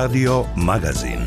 Radio Magazin.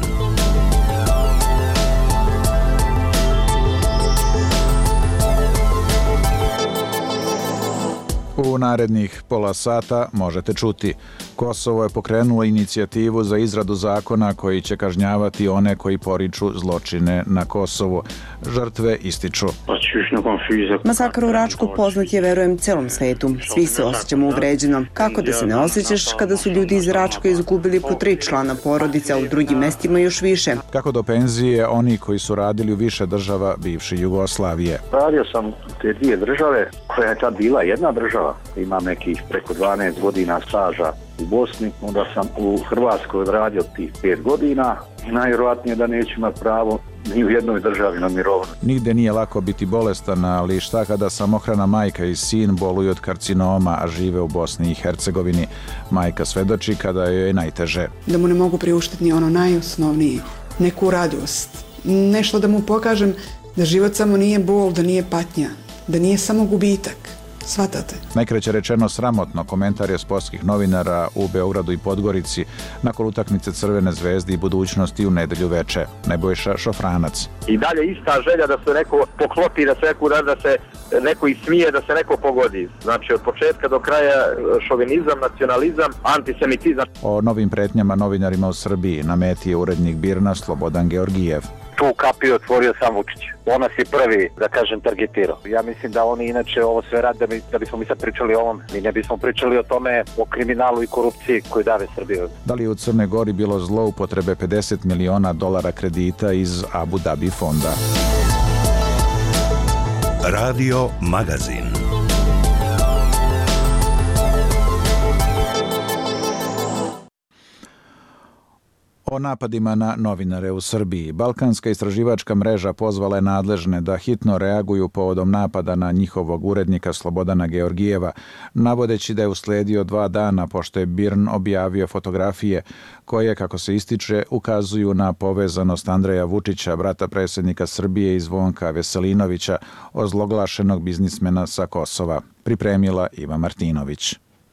U narednih pola sata možete čuti: Kosovo je pokrenulo inicijativu za izradu zakona koji će kažnjavati one koji poriču zločine na Kosovu. Žrtve ističu: Masakr u Račku poznat je, verujem, celom svetu. Svi se osjećamo uvređeno. Kako da se ne osjećaš kada su ljudi iz Račka izgubili po 3 člana porodice, a u drugim mestima još više? Kako do penzije oni koji su radili u više država bivše Jugoslavije? Radio sam te 2 države, koja je tad bila jedna država. Imam nekih preko 12 godina staža u Bosni, onda sam u Hrvatskoj radio tih 5 godina i najvjerojatnije da neću imati pravo ni u jednoj državi na mirovinu. Nigde nije lako biti bolestan, ali šta kada samohrana majka i sin boluju od karcinoma, a žive u Bosni i Hercegovini? Majka svedoči kada joj je najteže. Da mu ne mogu priuštiti ni ono najosnovnije, neku radost, nešto da mu pokažem da život samo nije bol, da nije patnja, da nije samo gubitak. Svatate. Najkraće rečeno sramotno, komentar je sportskih novinara u Beogradu i Podgorici nakon utakmice Crvene zvezde i Budućnosti u nedelju veče. Nebojša Šofranac. I dalje ista želja da se neko poklopi, da se neko da se neko ismije, da se neko pogodi. Znači od početka do kraja šovinizam, nacionalizam, antisemitizam. O novim pretnjama novinarima u Srbiji na meti je urednik BIRN-a Slobodan Georgijev. Tu kapiju otvorio sam Vučić. On nas je prvi, da kažem, targetirao. Ja mislim da oni inače ovo sve rade da bismo mi sad pričali o ovom. Mi ne bismo pričali o tome, o kriminalu i korupciji koji dave Srbiju. Da li je u Crnoj Gori bilo zloupotrebe $50 miliona kredita iz Abu Dhabi fonda? Radio Magazin. O napadima na novinare u Srbiji. Balkanska istraživačka mreža pozvala je nadležne da hitno reaguju povodom napada na njihovog urednika Slobodana Georgijeva, navodeći da je usledio 2 dana pošto je BIRN objavio fotografije koje, kako se ističe, ukazuju na povezanost Andreja Vučića, brata predsjednika Srbije, i Zvonka Veselinovića, ozloglašenog biznismena sa Kosova. Pripremila Iva Martinović.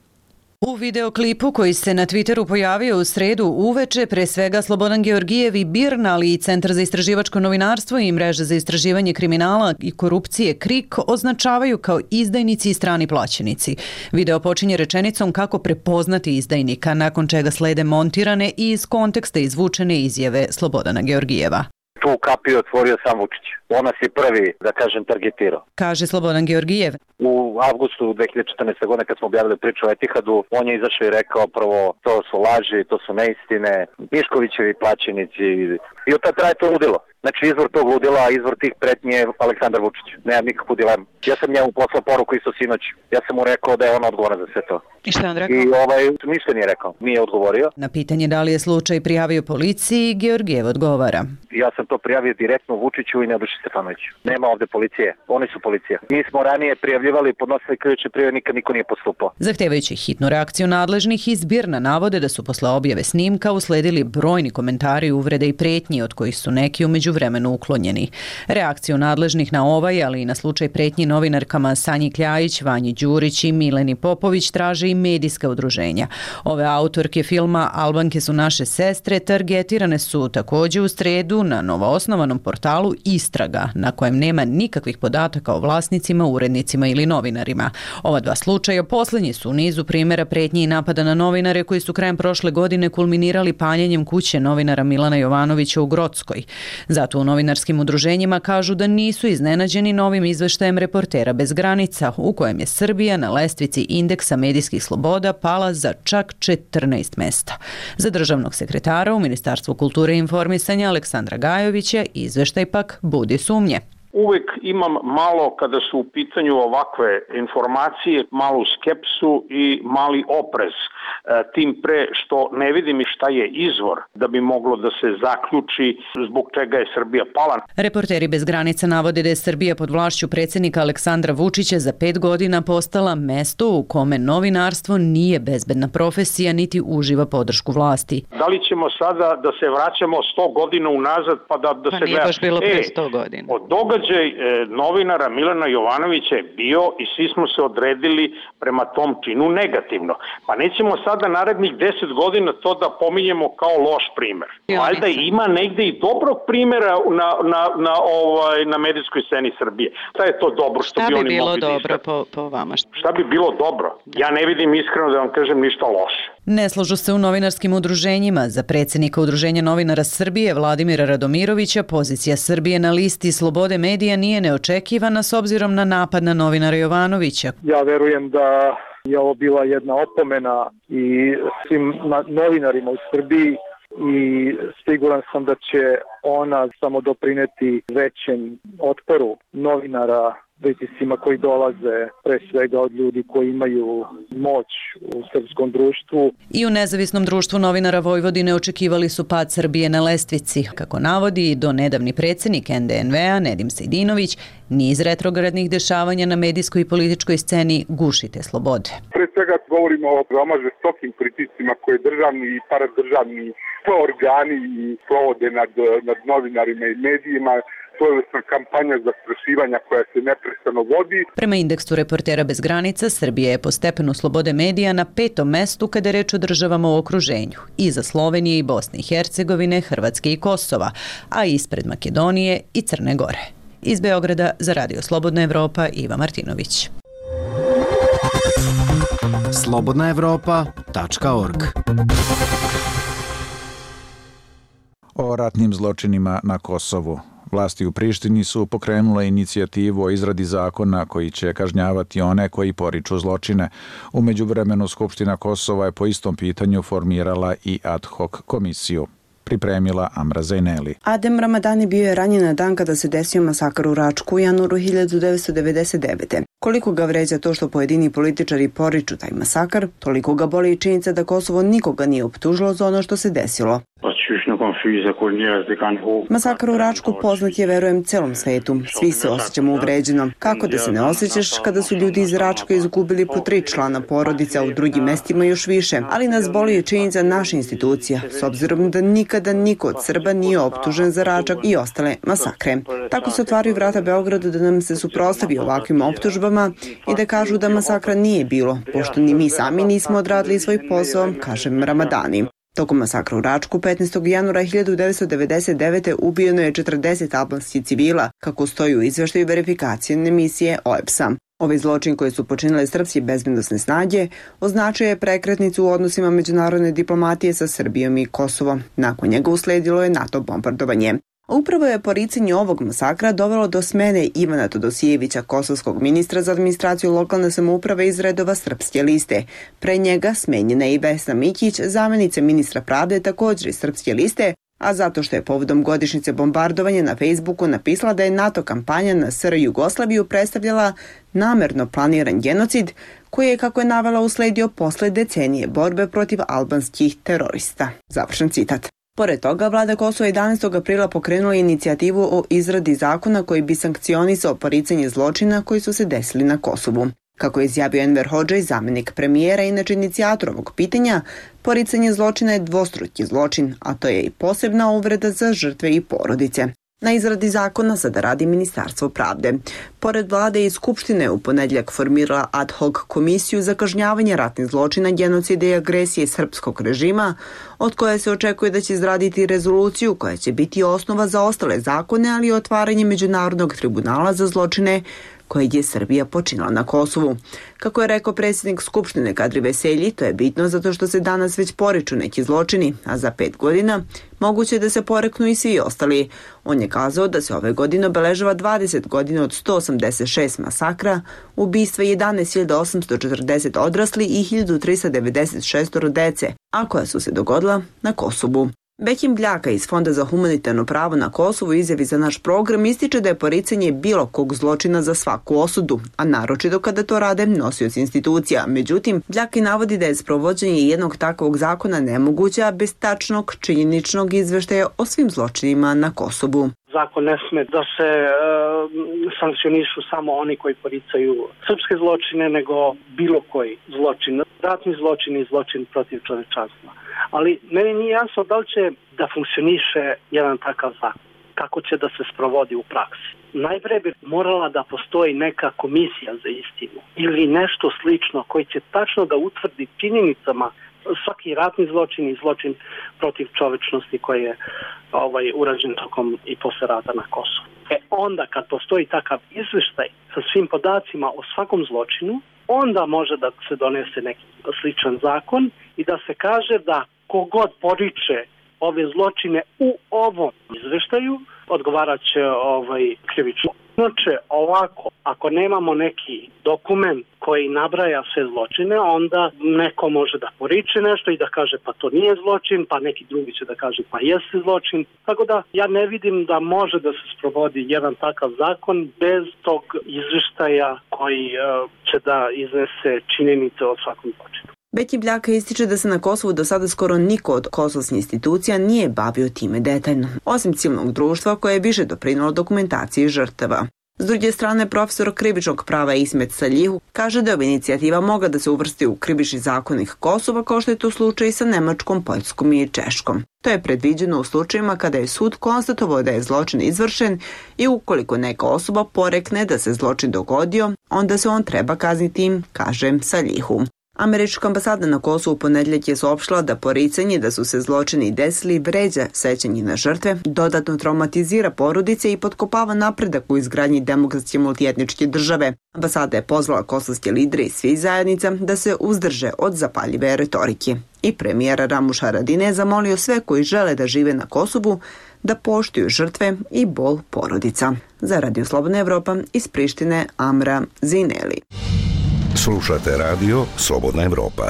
U videoklipu koji se na Twitteru pojavio u sredu uveče, pre svega Slobodan Georgijev i BIRN, ali i Centar za istraživačko novinarstvo i Mreža za istraživanje kriminala i korupcije KRIK označavaju kao izdajnici i strani plaćenici. Video počinje rečenicom kako prepoznati izdajnika, nakon čega slede montirane i iz konteksta izvučene izjave Slobodana Georgijeva. Tu kapiju otvorio sam Vučić. On nas je prvi, da kažem, targetirao. Kaže Slobodan Georgijev. U avgustu 2014. godine kad smo objavili priču o Etihadu, on je izašao i rekao prvo to su laži, to su neistine, Miškovićevi plaćenici i od tada traje to ludilo. Znači izvor tog ludila, izvor tih pretnje je Aleksandar Vučić. Nemam nikakvu dilemu. Ja sam njemu poslao poruku isto sinoć. Ja sam mu rekao da je on odgovoran za sve to. I šta je on rekao? I ništa nije rekao. Nije odgovorio. Na pitanje da li je slučaj prijavio policiji, Georgijev odgovara. Ja sam to prijavio direktno Vučiću i Nebojši Stefanoviću. Nema ovde policije. Oni su policija. Mi smo ranije prijavljivali, podnosili krivične prijave, nikad niko nije postupao. Zahtevajući hitnu reakciju nadležnih, iz BIRN-a navode da su posle objave snimka usledili brojni komentari, uvrede i pretnji, od kojih su neki u međuvremenu uklonjeni. Reakciju nadležnih na ovaj, ali i na slučaj pretnji novinarkama Sanji Kljajić, Vanji Đurić i Mileni Popović traže i medijska udruženja. Ove autorke filma Albanke su naše sestre targetirane su također u sredu na novoosnovanom portalu Istraga, na kojem nema nikakvih podataka o vlasnicima, urednicima ili novinarima. Ova 2 slučaja posljednji su u nizu primjera pretnji i napada na novinare koji su krajem prošle godine kulminirali paljenjem kuće novinara Milana Jovanovića u Grockoj. Zato u novinarskim udruženjima kažu da nisu iznenađeni novim izveštajem Reportera bez granica, u kojem je Srbija na lestvici indeksa medijskih sloboda pala za čak 14 mesta. Za državnog sekretara u Ministarstvu kulture i informisanja Aleksandra Gajovića izveštaj pak budi sumnje. Uvek imam malo, kada su u pitanju ovakve informacije, malu skepsu i mali oprez, tim pre što ne vidim šta je izvor da bi moglo da se zaključi zbog čega je Srbija pala. Reporteri bez granica navode da je Srbija pod vlašću predsjednika Aleksandra Vučića za 5 godina postala mesto u kome novinarstvo nije bezbedna profesija niti uživa podršku vlasti. Da li ćemo sada da se vraćamo 100 godina unazad pa da se gleda? Nije baš bilo pre 100 godina. Od događaja porođaj novinara Milana Jovanovića je bio i svi smo se odredili prema tom činu negativno. Pa nećemo sada narednih 10 godina to da pominjemo kao loš primer. Valjda ima negde i dobrog primjera na medijskoj sceni Srbije. Šta je to dobro što bi oni mogli da iskati? Šta bi bilo dobro po vama? Šta bi bilo dobro? Ja ne vidim iskreno da vam kažem ništa loše. Ne slažu se u novinarskim udruženjima. Za predsjednika Udruženja novinara Srbije Vladimira Radomirovića pozicija Srbije na listi slobode medija nije neočekivana s obzirom na napad na novinara Jovanovića. Ja verujem da je ovo bila jedna opomena i svim novinarima u Srbiji i siguran sam da će ona samo doprineti većem otporu novinara pritiscima koji dolaze pre svega od ljudi koji imaju moć u srpskom društvu. I u Nezavisnom društvu novinara Vojvodine očekivali su pad Srbije na lestvici. Kako navodi do nedavni predsjednik NDNV-a Nedim Sejdinović, niz retrogradnih dešavanja na medijskoj i političkoj sceni guši te slobode. Pre svega govorimo o veoma žestokim pritiscima koje državni i paradržavni organi i provode nad novinarima i medijima. To je kampanja zastrašivanja koja se neprestano vodi. Prema indeksu Reportera bez granica, Srbija je po stepenu slobode medija na 5. mestu kada je reč o državama u okruženju. Iza Slovenije i Bosne i Hercegovine, Hrvatske i Kosova, a ispred Makedonije i Crne Gore. Iz Beograda za Radio Slobodna Evropa, Iva Martinović. slobodnaevropa.org. O ratnim zločinima na Kosovu. Vlasti u Prištini su pokrenule inicijativu o izradi zakona koji će kažnjavati one koji poriču zločine. U međuvremenu Skupština Kosova je po istom pitanju formirala i ad hoc komisiju. Pripremila Amra Zajneli. Adem Ramadani bio je ranjen na dan kada se desio masakr u Račku u januaru 1999. Koliko ga vređa to što pojedini političari poriču taj masakar, toliko ga boli i činjenica da Kosovo nikoga nije optužilo za ono što se desilo. Masakar u Račku poznat je, verujem, celom svetu. Svi se osjećamo uvređeno. Kako da se ne osjećaš kada su ljudi iz Račka izgubili po 3 člana porodice, a u drugim mestima još više. Ali nas boli i činjenica naša institucija, s obzirom da nikada niko od Srba nije optužen za Račak i ostale masakre. Tako se otvaraju vrata Beogradu da nam se suprotstavi ovakvim optužbama i da kažu da masakra nije bilo, pošto ni mi sami nismo odradili svoj posao, kaže Ramadani. Tokom masakra u Račku 15. januara 1999. ubijeno je 40 albanskih civila, kako stoji u izveštaju verifikacijne misije OEBS-a. Ovaj zločin koji su počinile srpske bezbednosne snage označio je prekretnicu u odnosima međunarodne diplomatije sa Srbijom i Kosovom. Nakon njega usledilo je NATO bombardovanje. Upravo je poricanje ovog masakra dovelo do smene Ivana Todosijevića, kosovskog ministra za administraciju lokalne samouprave iz redova Srpske liste. Pre njega smenjena je i Vesna Mikić, zamenica ministra pravde, također iz Srpske liste, a zato što je povodom godišnjice bombardovanja na Facebooku napisala da je NATO kampanja na SR Jugoslaviju predstavljala namerno planiran genocid, koji je, kako je navela, usledio posle decenije borbe protiv albanskih terorista. Završen citat. Pored toga, vlada Kosova 11. aprila pokrenula inicijativu o izradi zakona koji bi sankcionisao poricanje zločina koji su se desili na Kosovu. Kako je izjavio Enver Hodžaj, zamjenik premijera, inače inicijator ovog pitanja, poricanje zločina je dvostruki zločin, a to je i posebna uvreda za žrtve i porodice. Na izradi zakona sada radi Ministarstvo pravde. Pored vlade i Skupštine u ponedjeljak formirala ad hoc komisiju za kažnjavanje ratnih zločina, genocida i agresije srpskog režima, od koje se očekuje da će izraditi rezoluciju koja će biti osnova za ostale zakone, ali i otvaranje Međunarodnog tribunala za zločine koje je Srbija počinila na Kosovu. Kako je rekao predsjednik Skupštine Kadri Veselji, to je bitno zato što se danas već poriču neki zločini, a za 5 godina moguće da se poreknu i svi ostali. On je kazao da se ove godine obeležava 20 godina od 186 masakra, ubistva 11.840 odrasli i 1.396 dece, a koja su se dogodila na Kosovu. Bekim Bljaka iz Fonda za humanitarno pravo na Kosovu izjavi za naš program ističe da je poricanje bilo kog zločina za svaku osudu, a naročito kada to rade nosioci institucija. Međutim, Bljaka navodi da je sprovođenje jednog takvog zakona nemoguće, a bez tačnog činjeničnog izveštaja o svim zločinima na Kosovu. Zakon ne sme da se sankcionišu samo oni koji poricaju srpske zločine, nego bilo koji zločin. Ratni zločin i zločin protiv čovečanstva. Ali meni nije jasno da li će da funkcioniše jedan takav zakon. kako će da se sprovodi u praksi. Najpre bi morala da postoji neka komisija za istinu ili nešto slično koji će tačno da utvrdi činjenicama svaki ratni zločin i zločin protiv čovečnosti koji je urađen tokom i posle rata na Kosovu. Onda kad postoji takav izveštaj sa svim podacima o svakom zločinu, onda može da se donese neki sličan zakon i da se kaže da kogod poriče ove zločine u ovom izveštaju odgovarat će krivično. Znači, ovako, ako nemamo neki dokument koji nabraja sve zločine, onda neko može da poriče nešto i da kaže pa to nije zločin, pa neki drugi će da kaže pa jeste zločin. Tako da ja ne vidim da može da se sprovodi jedan takav zakon bez tog izveštaja koji će da iznese činjenice o svakom zločinu. Beki Bljaka ističe da se na Kosovu do sada skoro niko od kosovskih institucija nije bavio time detaljno, osim civilnog društva koje je više doprinalo dokumentaciji žrtava. S druge strane, profesor krivičnog prava Ismet Saljihu kaže da je inicijativa mogla da se uvrsti u krivični zakonik Kosova, kao što je to slučaj sa Nemačkom, Poljskom i Češkom. To je predviđeno u slučajima kada je sud konstatovao da je zločin izvršen i ukoliko neka osoba porekne da se zločin dogodio, onda se on treba kazniti, kaže Saljihu. Američka ambasada na Kosovu u ponedjeljak je saopštila da poricanje da su se zločini desili vređa sećanje na žrtve, dodatno traumatizira porodice i potkopava napredak u izgradnji demokratske multietničke države. Ambasada je pozvala kosovske lidere i svih zajednica da se uzdrže od zapaljive retorike. I premijer Ramuš Haradinaj je zamolio sve koji žele da žive na Kosovu da poštuju žrtve i bol porodica. Za Radio Slobodna Evropa iz Prištine, Amra Zineli. Slušate radio Slobodna Evropa.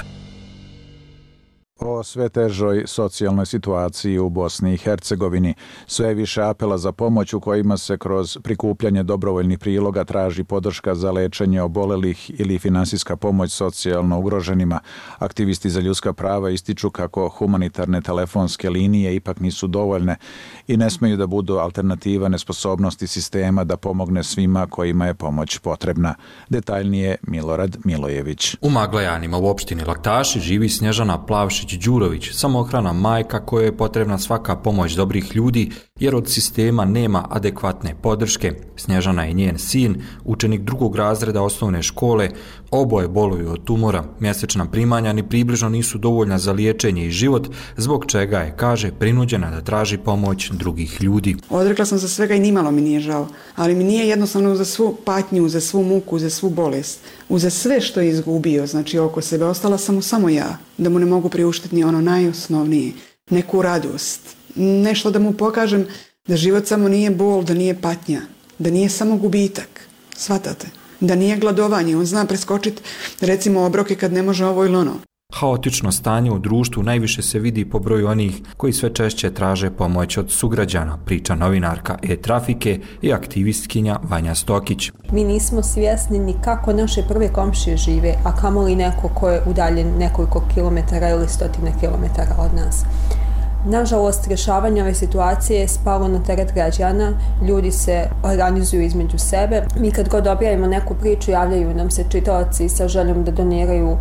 O sve težoj socijalnoj situaciji u Bosni i Hercegovini, sve više apela za pomoć u kojima se kroz prikupljanje dobrovoljnih priloga traži podrška za lečenje obolelih ili finansijska pomoć socijalno ugroženima. Aktivisti za ljudska prava ističu kako humanitarne telefonske linije ipak nisu dovoljne i ne smeju da budu alternativa nesposobnosti sistema da pomogne svima kojima je pomoć potrebna. Detaljnije Milorad Milojević. U Maglajanima u opštini Laktaši živi Snježana Plavšić-Đurović, samohrana majka kojoj je potrebna svaka pomoć dobrih ljudi jer od sistema nema adekvatne podrške. Snježana i njen sin, učenik 2. razreda osnovne škole, oboje boluju od tumora. Mjesečna primanja ni približno nisu dovoljna za liječenje i život, zbog čega je, kaže, prinuđena da traži pomoć drugih ljudi. Odrekla sam za svega i nimalo mi nije žao, ali mi nije jednostavno za svu patnju, za svu muku, za svu bolest, za sve što je izgubio, znači oko sebe, ostala sam mu samo ja, da mu ne mogu priuštiti ni ono najosnovnije, neku radost, nešto da mu pokažem da život samo nije bol, da nije patnja, da nije samo gubitak, shvatate, da nije gladovanje, on zna preskočiti recimo obroke kad ne može ovo ili ono. Haotično stanje u društvu najviše se vidi po broju onih koji sve češće traže pomoć od sugrađana, priča novinarka E-Trafike i aktivistkinja Vanja Stokić. Mi nismo svjesni ni kako naše prve komšije žive, a kamoli neko ko je udaljen nekoliko kilometara ili stotine kilometara od nas. Nažalost, rješavanje ove situacije je spalo na teret građana, ljudi se organizuju između sebe. Mi kad god objavimo neku priču, javljaju nam se čitaoci sa željom da doniraju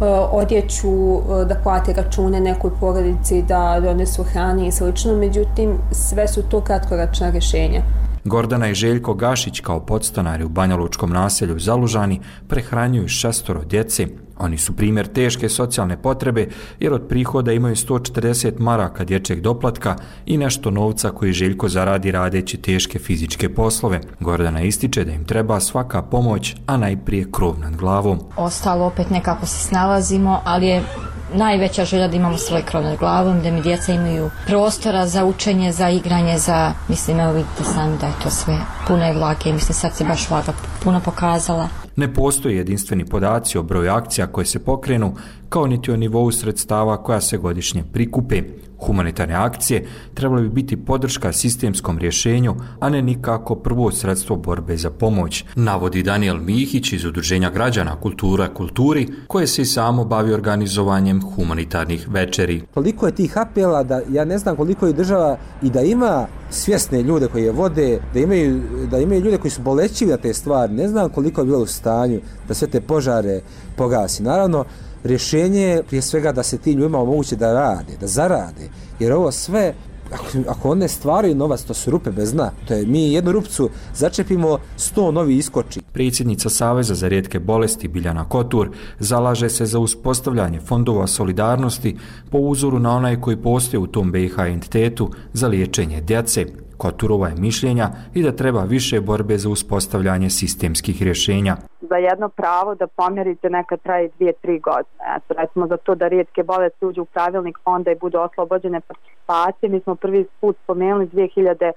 odjeću, da plate račune nekoj porodici, da donesu hrane i slično, međutim, sve su to kratkoročna rješenja. Gordana i Željko Gašić kao podstanari u banjalučkom naselju Zalužani prehranjuju 6 djece. Oni su primjer teške socijalne potrebe jer od prihoda imaju 140 maraka dječjeg doplatka i nešto novca koji Željko zaradi radeći teške fizičke poslove. Gordana ističe da im treba svaka pomoć, a najprije krov nad glavom. Ostalo opet nekako se snalazimo, ali je najveća želja da imamo svoj krov nad glavom, da mi djeca imaju prostora za učenje, za igranje, mislim, evo vidite sami da je to sve puno je vlage, mislim sad se baš vlaga puno pokazala. Ne postoji jedinstveni podaci o broju akcija koje se pokrenu, kao niti o nivou sredstava koja se godišnje prikupe. Humanitarne akcije trebali bi biti podrška sistemskom rješenju, a ne nikako prvo sredstvo borbe za pomoć, navodi Daniel Mihić iz Udruženja građana Kultura kulturi, koje se i samo bavi organizovanjem humanitarnih večeri. Koliko je tih apela da ja ne znam koliko je država i da ima svjesne ljude koji je vode, da imaju ljude koji su bolećivi na te stvari, ne znam koliko je bilo u stanju da sve te požare pogasi. Naravno, rješenje je prije svega da se ti ljudima omoguće da rade, da zarade, jer ovo sve ako one stvaraju novac, to su rupe bez dna. To je mi jednu rupcu začepimo, 100 novi iskoči. Predsjednica Saveza za rijetke bolesti Biljana Kotur zalaže se za uspostavljanje fondova solidarnosti po uzoru na onaj koji postoje u tom BiH entitetu za liječenje djece. Koturova je mišljenja i da treba više borbe za uspostavljanje sistemskih rješenja. Za jedno pravo da pomjerite nekad traje 2-3 godine. Eto, recimo za to da rijetke bolesti uđu u pravilnik fonda i budu oslobođene participacije. Mi smo prvi put spomenuli 2015.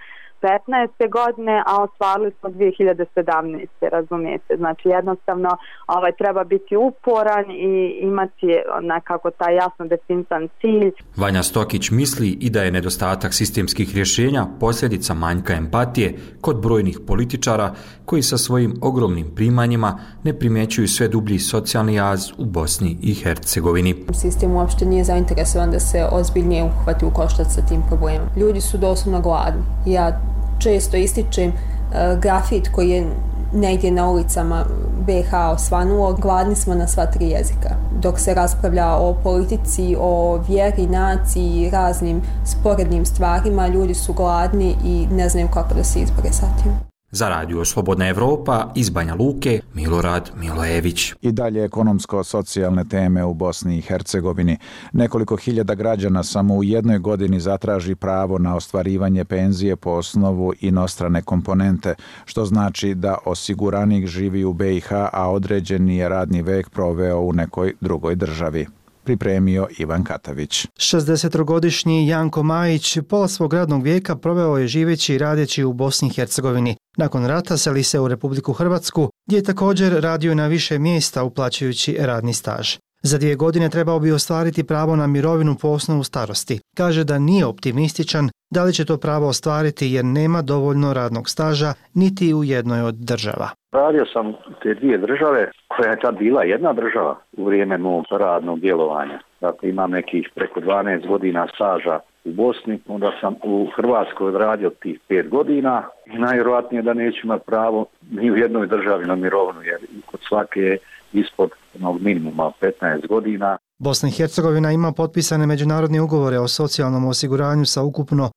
godine, a ostvarili smo 2017. razumijete. Znači jednostavno treba biti uporan i imati nekako taj jasno definisan cilj. Vanja Stokić misli i da je nedostatak sistemskih rješenja posljedica manjka empatije kod brojnih političara koji sa svojim ogromnim primanjima ne primjećuju sve dublji socijalni jaz u Bosni i Hercegovini. Sistem uopšte nije zainteresovan da se ozbiljnije uhvati u koštac sa tim problemom. Ljudi su doslovno gladni. Ja često ističem grafit koji je negdje na ulicama BiH osvanuo, gladni smo na sva 3 jezika. Dok se raspravlja o politici, o vjeri, naciji, raznim sporednim stvarima, ljudi su gladni i ne znaju kako da se izbore sa tim. Za Radio Slobodna Evropa iz Banja Luke, Milorad Milojević. I dalje ekonomsko-socijalne teme u Bosni i Hercegovini. Nekoliko hiljada građana samo u jednoj godini zatraži pravo na ostvarivanje penzije po osnovu inostrane komponente, što znači da osiguranik živi u BiH, a određeni je radni vek proveo u nekoj drugoj državi. Pripremio Ivan Katavić. 60-godišnji Janko Majić pola svog radnog vijeka proveo je živeći i radeći u Bosni i Hercegovini. Nakon rata seli se u Republiku Hrvatsku, gdje je također radio na više mjesta uplaćujući radni staž. Za 2 godine trebao bi ostvariti pravo na mirovinu po osnovu starosti. Kaže da nije optimističan da li će to pravo ostvariti jer nema dovoljno radnog staža niti u jednoj od država. Radio sam te 2 države, koja je tad bila jedna država u vrijeme mog radnog djelovanja. Dakle, imam nekih preko 12 godina staža u Bosni, onda sam u Hrvatskoj radio tih 5 godina i najvjerojatnije da neću imati pravo ni u jednoj državi na mirovinu, jer kod svake je ispod onog minimuma 15 godina. Bosna i Hercegovina ima potpisane međunarodne ugovore o socijalnom osiguranju sa ukupno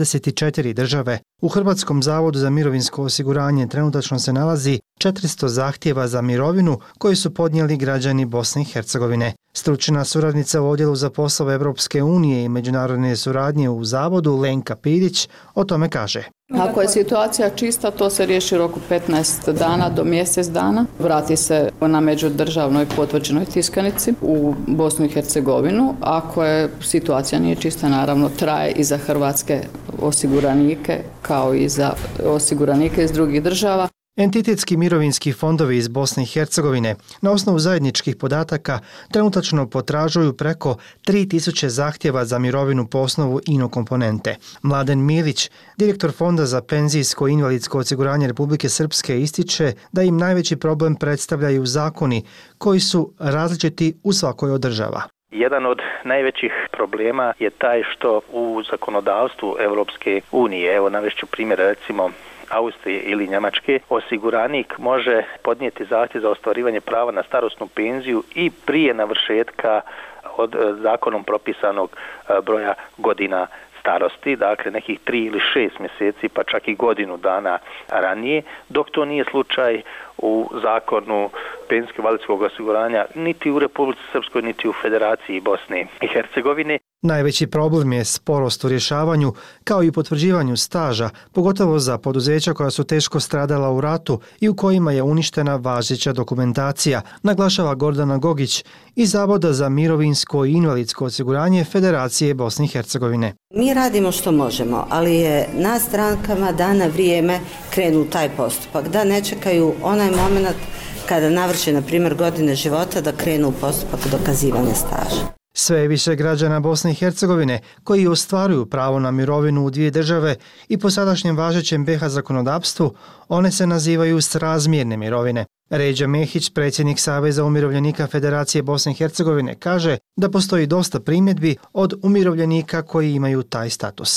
24 države. U Hrvatskom zavodu za mirovinsko osiguranje trenutačno se nalazi 400 zahtjeva za mirovinu koji su podnijeli građani Bosne i Hercegovine. Stručna suradnica u odjelu za poslove Europske unije i međunarodne suradnje u zavodu Lenka Pidić o tome kaže. Ako je situacija čista, to se riješi u roku 15 dana do mjesec dana. Vrati se na međudržavnoj potvrđenoj tiskanici u Bosnu i Hercegovinu. Ako je situacija nije čista, naravno traje i za hrvatske osiguranike kao i za osiguranike iz drugih država. Entitetski mirovinski fondovi iz Bosne i Hercegovine na osnovu zajedničkih podataka trenutačno potražuju preko 3000 zahtjeva za mirovinu po osnovu INO komponente. Mladen Milić, direktor Fonda za penzijsko i invalidsko osiguranje Republike Srpske, ističe da im najveći problem predstavljaju zakoni koji su različiti u svakoj od država. Jedan od najvećih problema je taj što u zakonodavstvu Europske unije, evo navešću primjer recimo Austrije ili Njemačke, osiguranik može podnijeti zahtjev za ostvarivanje prava na starosnu penziju i prije navršetka od zakonom propisanog broja godina starosti, dakle nekih 3 ili 6 mjeseci, pa čak i godinu dana ranije, dok to nije slučaj u zakonu penzijsko-invalidskog osiguranja niti u Republici Srpskoj, niti u Federaciji Bosne i Hercegovine. Najveći problem je sporost u rješavanju, kao i potvrđivanju staža, pogotovo za poduzeća koja su teško stradala u ratu i u kojima je uništena važeća dokumentacija, naglašava Gordana Gogić iz Zavoda za mirovinsko i invalidsko osiguranje Federacije Bosne i Hercegovine. Mi radimo što možemo, ali je na strankama da na vrijeme krenu taj postupak, da ne čekaju onaj moment kada navrše, na primjer, godine života da krenu u postupak dokazivanja staža. Sve je više građana Bosne i Hercegovine koji ostvaruju pravo na mirovinu u 2 države i po sadašnjem važećem BiH zakonodavstvu one se nazivaju srazmjerne mirovine. Ređa Mehić, predsjednik Saveza umirovljenika Federacije Bosne i Hercegovine, kaže da postoji dosta primjedbi od umirovljenika koji imaju taj status.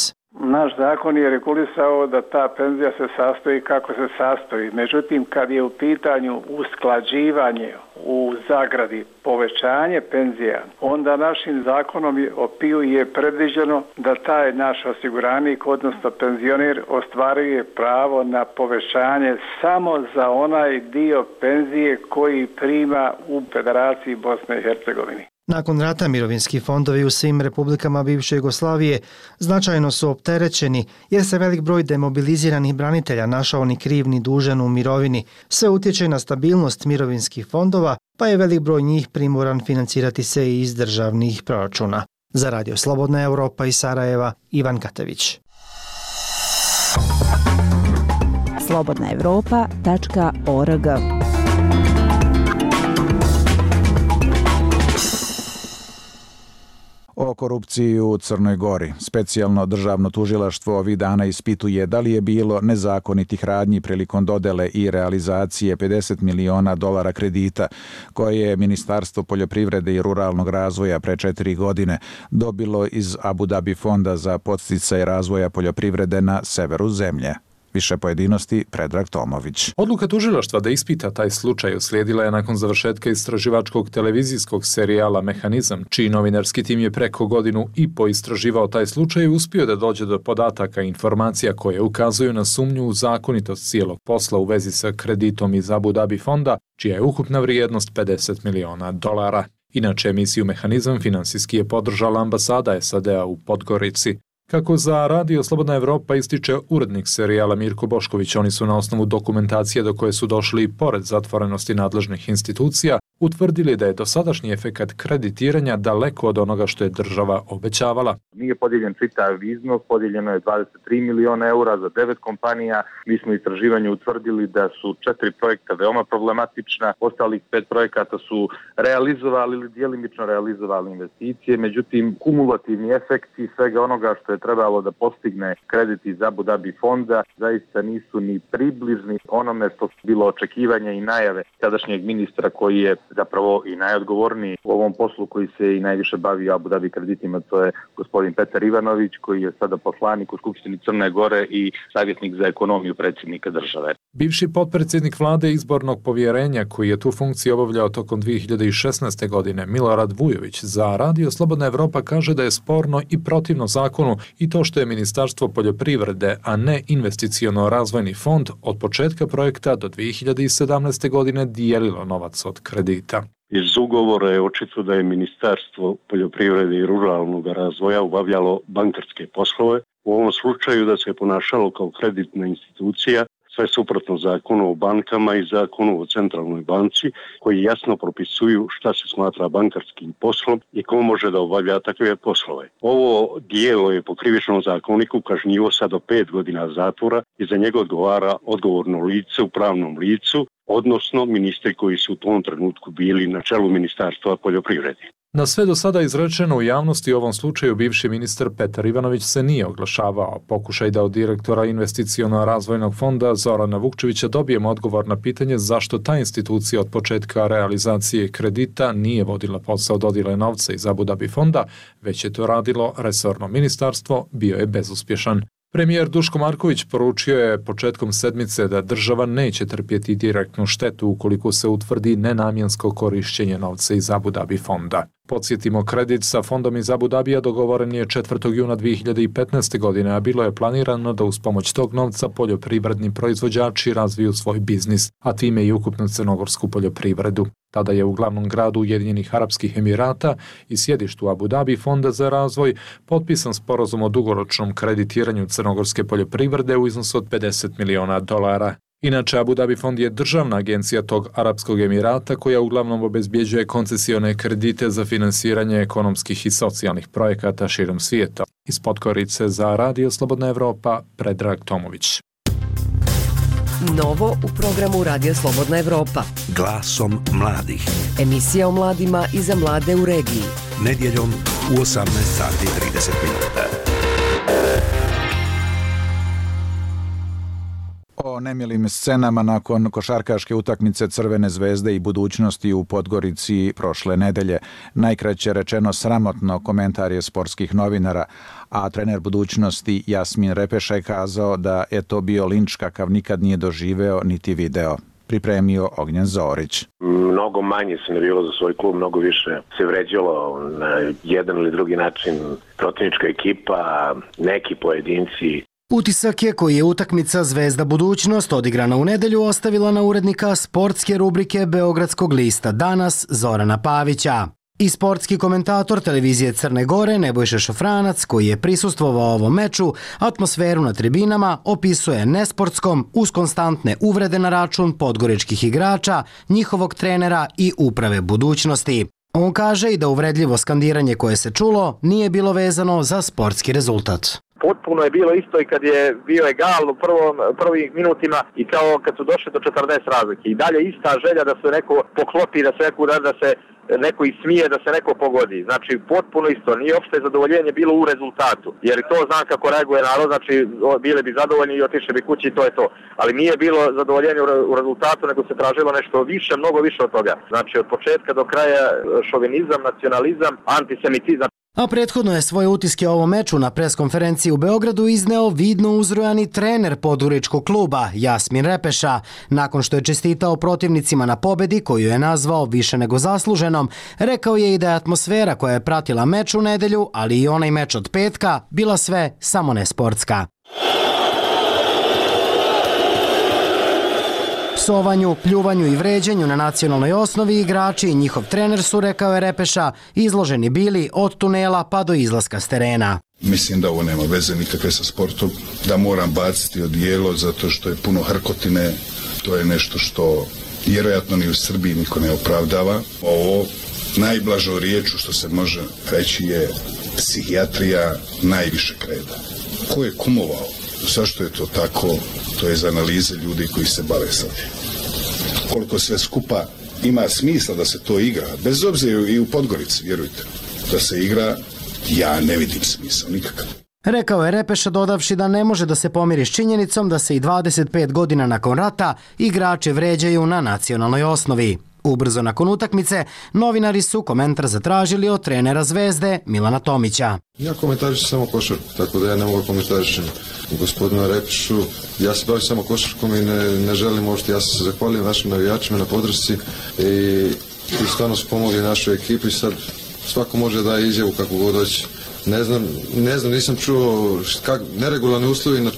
naš zakon je regulisao da ta penzija se sastoji kako se sastoji. Međutim, kad je u pitanju usklađivanje u zagradi povećanje penzija, onda našim zakonom o PIO je predviđeno da taj naš osiguranik, odnosno penzioner, ostvaruje pravo na povećanje samo za onaj dio penzije koji prima u Federaciji Bosne i Hercegovine. Nakon rata mirovinski fondovi u svim republikama bivše Jugoslavije značajno su opterećeni jer se velik broj demobiliziranih branitelja našao ni kriv ni dužan u mirovini. Sve utječe na stabilnost mirovinskih fondova, pa je velik broj njih primoran financirati se i iz državnih proračuna. Za Radio Slobodna Europa iz Sarajeva, Ivan Katević. slobodnaevropa.org. O korupciji u Crnoj Gori. Specijalno državno tužilaštvo ovih dana ispituje da li je bilo nezakonitih radnji prilikom dodele i realizacije $50 miliona kredita koje je Ministarstvo poljoprivrede i ruralnog razvoja pre 4 godine dobilo iz Abu Dhabi fonda za podsticaj razvoja poljoprivrede na severu zemlje. Više pojedinosti, Predrag Tomović. Odluka tužilaštva da ispita taj slučaj uslijedila je nakon završetka istraživačkog televizijskog serijala Mehanizam, čiji novinarski tim je preko godinu i po istraživao taj slučaj i uspio da dođe do podataka i informacija koje ukazuju na sumnju u zakonitost cijelog posla u vezi sa kreditom iz Abu Dhabi fonda, čija je ukupna vrijednost $50 miliona. Inače, emisiju Mehanizam finansijski je podržala ambasada SAD-a u Podgorici. Kako za Radio Slobodna Evropa ističe urednik serijala Mirko Bošković, oni su na osnovu dokumentacije do koje su došli i pored zatvorenosti nadležnih institucija, utvrdili da je dosadašnji efekat kreditiranja daleko od onoga što je država obećavala. Nije podijeljen čitav iznos, podijeljeno je 23 miliona eura za 9 kompanija. Mi smo istraživanje utvrdili da su 4 projekta veoma problematična, ostalih 5 projekata su realizovali ili djelimično realizovali investicije, međutim kumulativni efekti svega onoga što je trebalo da postigne kredit iz Abu Dhabi fonda zaista nisu ni približni onome što su bilo očekivanja i najave tadašnjeg ministra koji je zapravo i najodgovorniji u ovom poslu koji se i najviše bavi Abu Dhabi kreditima, to je gospodin Petar Ivanović koji je sada poslanik u Skupštini Crne Gore i savjetnik za ekonomiju predsjednika države. Bivši potpredsjednik vlade izbornog povjerenja koji je tu funkciju obavljao tokom 2016. godine, Milorad Vujović, za Radio Slobodna Evropa kaže da je sporno i protivno zakonu i to što je Ministarstvo poljoprivrede, a ne investiciono razvojni fond od početka projekta do 2017. godine dijelilo novac od kredita. Iz ugovora je očito da je Ministarstvo poljoprivrede i ruralnog razvoja obavljalo bankarske poslove. U ovom slučaju da se ponašalo kao kreditna institucija, sve suprotno zakonu o bankama i zakonu o centralnoj banci, koji jasno propisuju šta se smatra bankarskim poslom i ko može da obavlja takve poslove. Ovo dijelo je po krivičnom zakoniku kažnjivo sa do 5 godina zatvora i za njega odgovara odgovorno lice u pravnom licu, odnosno ministri koji su u tom trenutku bili na čelu Ministarstva poljoprivrede. Na sve do sada izrečeno u javnosti u ovom slučaju bivši ministar Petar Ivanović se nije oglašavao. Pokušaj da od direktora investiciono-razvojnog fonda Zorana Vukčevića dobijemo odgovor na pitanje zašto ta institucija od početka realizacije kredita nije vodila posao dodjele novca iz Abu Dhabi fonda, već je to radilo resorno ministarstvo, bio je bezuspješan. Premijer Duško Marković poručio je početkom sedmice da država neće trpjeti direktnu štetu ukoliko se utvrdi nenamjensko korišćenje novca iz Abu Dhabi fonda. Podsjetimo, kredit sa fondom iz Abu Dhabija dogovoren je 4. juna 2015. godine, a bilo je planirano da uz pomoć tog novca poljoprivredni proizvođači razviju svoj biznis, a time i ukupnu crnogorsku poljoprivredu. Tada je u glavnom gradu Ujedinjenih Arapskih Emirata i sjedištu Abu Dhabi fonda za razvoj potpisan sporazum o dugoročnom kreditiranju crnogorske poljoprivrede u iznosu od $50 miliona. Inače, Abu Dhabi fond je državna agencija tog Arapskog Emirata koja uglavnom obezbjeđuje koncesione kredite za finansiranje ekonomskih i socijalnih projekata širom svijeta. Iz Podgorice za Radio Slobodna Evropa, Predrag Tomović. Novo u programu Radio Slobodna Evropa. Glasom mladih. Emisija o mladima i za mlade u regiji. Nedjeljom u 18:30 minuta. O O nemilim scenama nakon košarkaške utakmice Crvene zvezde i Budućnosti u Podgorici prošle nedelje. Najkraće rečeno sramotno komentar je sportskih novinara, a trener Budućnosti Jasmin Repeša je kazao da je to bio linč kakav nikad nije doživeo niti video. Pripremio Ognjen Zorić. Mnogo manje se navijalo za svoj klub, mnogo više se vređalo na jedan ili drugi način protivnička ekipa, neki pojedinci. Utisak je koji je utakmica Zvezda Budućnost odigrana u nedelju ostavila na urednika sportske rubrike Beogradskog lista Danas Zorana Pavića. I sportski komentator televizije Crne Gore Nebojša Šafranac, koji je prisustvovao ovom meču, atmosferu na tribinama opisuje nesportskom uz konstantne uvrede na račun podgoričkih igrača, njihovog trenera i uprave Budućnosti. On kaže i da uvredljivo skandiranje koje se čulo nije bilo vezano za sportski rezultat. Potpuno je bilo isto i kad je bio egal u prvim minutima i kao kad su došli do 40 razlike. I dalje ista želja da se neko poklopi, da se neko ismije, da se neko pogodi. Znači, potpuno isto. Nije opšte zadovoljenje bilo u rezultatu. Jer to znam kako reaguje narod, znači bili bi zadovoljni i otišli bi kući i to je to. Ali nije bilo zadovoljenje u rezultatu, nego se tražilo nešto više, mnogo više od toga. Znači, od početka do kraja šovinizam, nacionalizam, antisemitizam. A prethodno je svoje utiske o ovom meču na preskonferenciji u Beogradu izneo vidno uzrujani trener podgoričkog kluba Jasmin Repeša. Nakon što je čestitao protivnicima na pobedi, koju je nazvao više nego zasluženom, rekao je i da je atmosfera koja je pratila meč u nedelju, ali i onaj meč od petka, bila sve samo nesportska. Psovanju, pljuvanju i vređenju na nacionalnoj osnovi igrači i njihov trener su, rekao je Repeša, izloženi bili od tunela pa do izlaska s terena. Mislim da ovo nema veze nikakve sa sportom, da moram baciti odijelo zato što je puno hrkotine, to je nešto što vjerojatno ni u Srbiji niko ne opravdava. Ovo najblažo riječu što se može reći je psihijatrija najvišeg reda. Ko je kumovao? Zašto je to tako? To je za analize ljudi koji se bave sad. Koliko sve skupa ima smisla da se to igra, bez obzira i u Podgorici, vjerujte, da se igra, ja ne vidim smisla nikakav. Rekao je Repeša dodavši da ne može da se pomiri s činjenicom da se i 25 godina nakon rata igrači vređaju na nacionalnoj osnovi. Ubrzo nakon utakmice, novinari su komentar zatražili od trenera Zvezde Milana Tomića. Ja komentarišem samo košarku, tako da ja ne mogu komentarišem gospodina Repešu. Ja se bavim samo košarkom i ne želim uopšte. Ja se zahvaljujem našim navijačima na podršci i stvarno su pomogli našoj ekipi. Sad svako može da izjavu kako god hoće. Ne znam, nisam čuo neregularni uslovi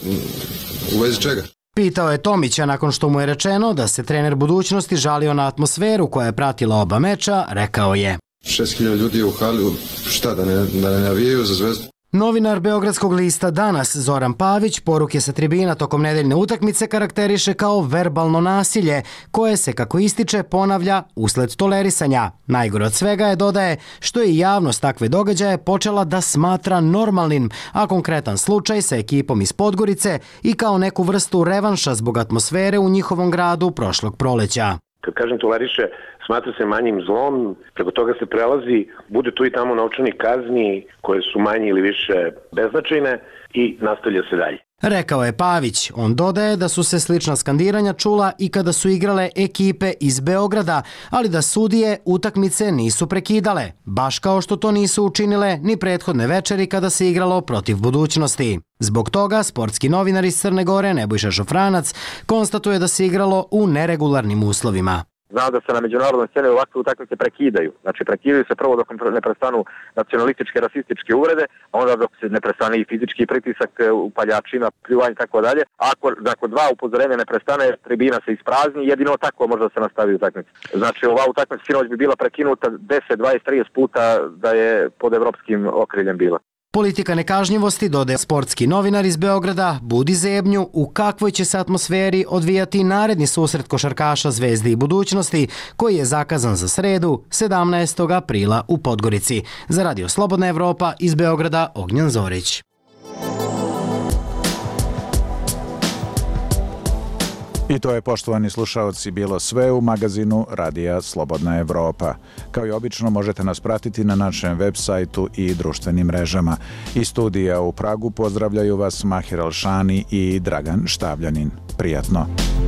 u vezi čega. Pitao je Tomića nakon što mu je rečeno da se trener Budućnosti žalio na atmosferu koja je pratila oba meča, rekao je. 6.000 ljudi je u hali, šta da ne navijaju za Zvezdu? Novinar Beogradskog lista Danas Zoran Pavić poruke sa tribina tokom nedeljne utakmice karakteriše kao verbalno nasilje, koje se, kako ističe, ponavlja usled tolerisanja. Najgore od svega je, dodaje, što je javnost takve događaje počela da smatra normalnim, a konkretan slučaj sa ekipom iz Podgorice i kao neku vrstu revanša zbog atmosfere u njihovom gradu prošlog proleća. Kad kažem toleriše, smatra se manjim zlom, preko toga se prelazi, bude tu i tamo novčanih kazni koje su manje ili više beznačajne i nastavlja se dalje. Rekao je Pavić. On dodaje da su se slična skandiranja čula i kada su igrale ekipe iz Beograda, ali da sudije utakmice nisu prekidale, baš kao što to nisu učinile ni prethodne večeri kada se igralo protiv Budućnosti. Zbog toga sportski novinar iz Crne Gore Nebojša Šafranac konstatuje da se igralo u neregularnim uslovima. Znao da se na međunarodnoj sceni ovakve utakmice prekidaju. Znači prekidaju se prvo dok ne prestanu nacionalističke, rasističke uvrede, a onda dok se ne prestane i fizički pritisak upaljačima, pljuvanje i tako dalje. Ako nakon 2 upozorenja ne prestane, tribina se isprazni, jedino tako može da se nastavi utakmica. Znači ova utakmica sinoć bi bila prekinuta 10, 20, 30 puta da je pod evropskim okriljem bila. Politika nekažnjivosti, dodaje sportski novinar iz Beograda, budi zebnju u kakvoj će se atmosferi odvijati naredni susret košarkaša Zvezde i Budućnosti, koji je zakazan za sredu 17. aprila u Podgorici. Za Radio Slobodna Evropa iz Beograda, Ognjen Zorić. I to je, poštovani slušaoci, bilo sve u magazinu Radija Slobodna Evropa. Kao i obično možete nas pratiti na našem web sajtu i društvenim mrežama. Iz studija u Pragu pozdravljaju vas Mahir Alšani i Dragan Štavljanin. Prijatno!